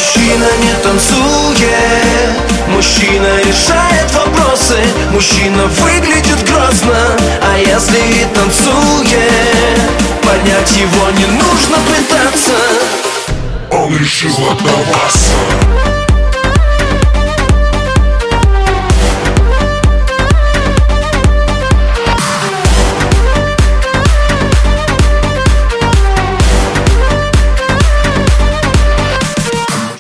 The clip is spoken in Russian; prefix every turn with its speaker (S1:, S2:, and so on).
S1: Мужчина не танцует, мужчина решает вопросы, мужчина выглядит грозно, а если и танцует, понять его не нужно пытаться.
S2: Он решил отдаваться.